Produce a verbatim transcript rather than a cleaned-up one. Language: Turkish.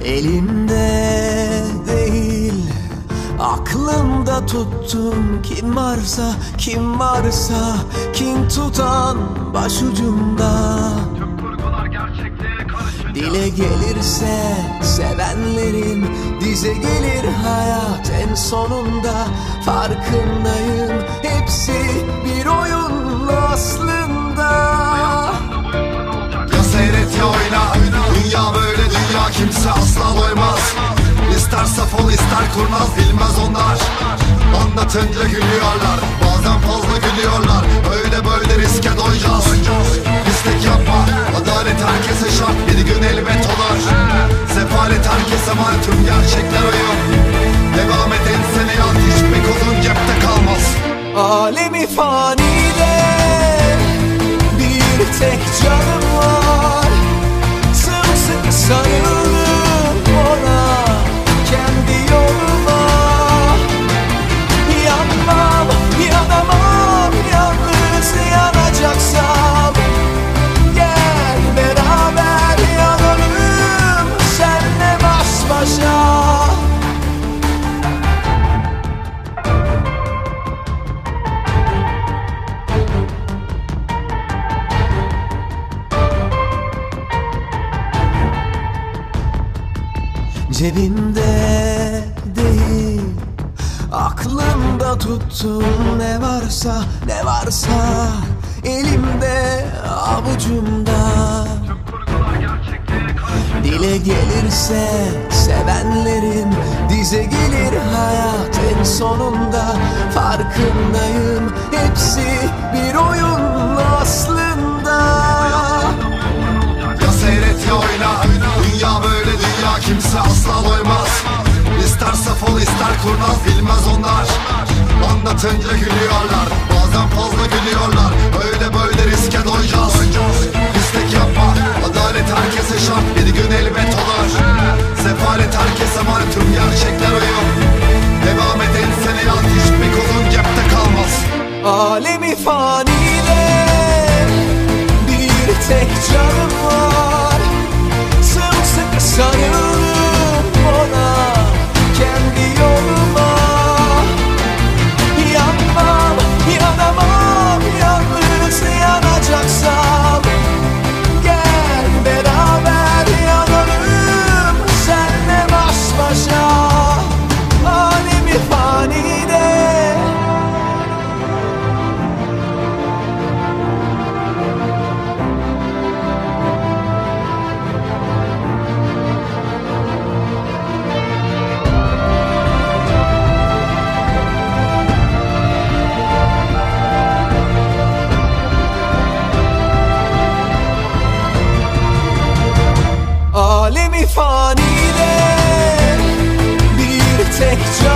Elimde değil, aklımda tuttum. Kim varsa, kim varsa, kin tutan başucumda. Tüm kurgular gerçekliğe karışınca Dile gelirse sevenlerim, dize gelir hayat en sonunda. Farkındayım, hepsi bir oyun aslında. Ya seyret ya oyna, dünya böyle dünya, kimse asla doymaz. İster saf ol ister kurnaz, bilmez onlar. Anlatınca gülüyorlar, bazen fazla gülüyorlar. Öyle böyle riske doyacağız. Pislik yapma, adalet herkese şart, bir gün elbet olur. Sefalet herkese mal, tüm gerçekler oyun. Devam et ensene yat, hiçbir kozun cepte kalmaz. Alemi fanide bir tek canım var. Sımsıkı sarıldım ona, kendi yoluma. Yanmam, yanamam, yalnız yanacaksam. Gel beraber yanalım, senle baş başa. Cebimde değil, aklımda tuttum. Ne varsa, ne varsa, elimde, avucumda. tüm kurgular gerçekliğe karışınca Dile gelirse sevenlerim, dize gelir hayat en sonunda. Farkındayım, hepsi bir oyun aslında. Ya seyret ya oyna, dünya böyle dünya, kimse asla doymaz. İster saf ol ister kurnaz, bilmez onlar. Anlatınca gülüyorlar, bazen fazla gülüyorlar. Öyle böyle riske doyacağız. Pislik yapma, adalet herkese şart, bir gün elbet olur. Sefalet herkese mal, tüm gerçekler oyun. Devam et ensene yat, hiçbir kozun cepte kalmaz. Alemi fanide bir tek canım var. Sımsıkı sarıldım ona, kendi yoluma. Yanmam, yanamam, yalnız yanacaksam. Gel beraber yanalım, senle baş başa. Alemi fanide. Alemi fanide bir tek can.